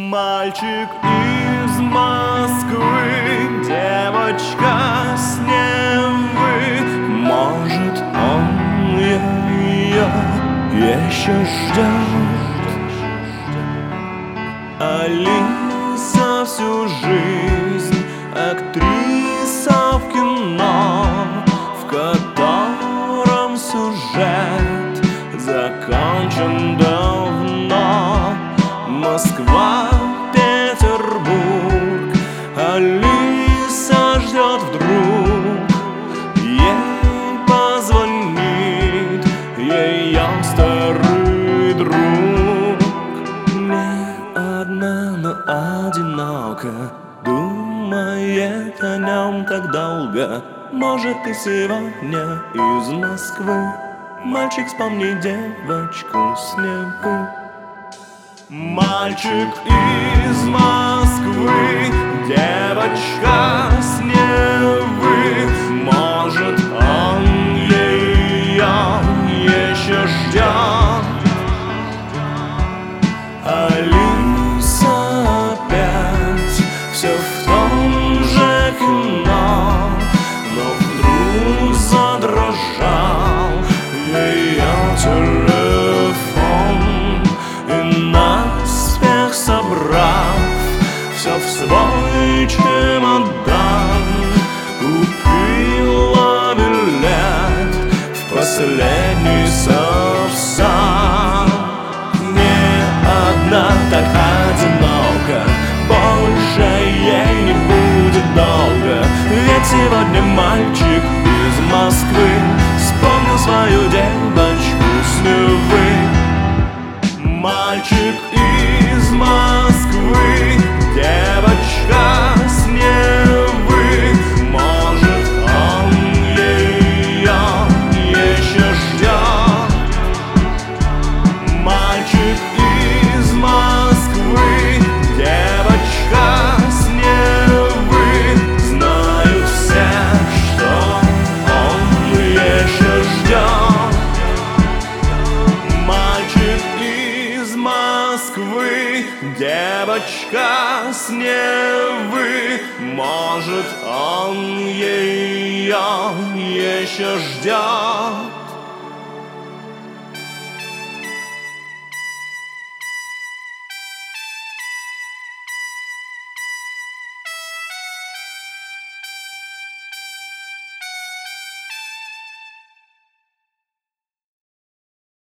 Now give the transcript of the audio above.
Мальчик из Москвы, девочка с Невы. Может, он ее еще ждет. Алиса всю жизнь актриса в кино, в котором сюжет закончен давно. Москва, Петербург, Алиса ждет вдруг. Ей позвонит ее старый друг. Не одна, но одиноко думает о нем так долго. Может, и сегодня из Москвы мальчик вспомнит девочку с Невы. Мальчик из Москвы, девочка с Невы. Может, он ее еще ждет. Алиса опять все в том же кино, но вдруг задрожал ее телефон. Собрав все в свой чемодан, купила билет в последний сапсан. Не одна, так одиноко, больше ей не будет долго. Ведь сегодня мальчик из Москвы вспомнил свою девочку с Невы. Мальчик из Москвы, девочка с Невы. Может, он ее еще ждет. Мальчик из Москвы, девочка с Невы. Знают все, что он еще ждет. Мальчик из Москвы, девочка с Невы. Может, он ее еще ждет.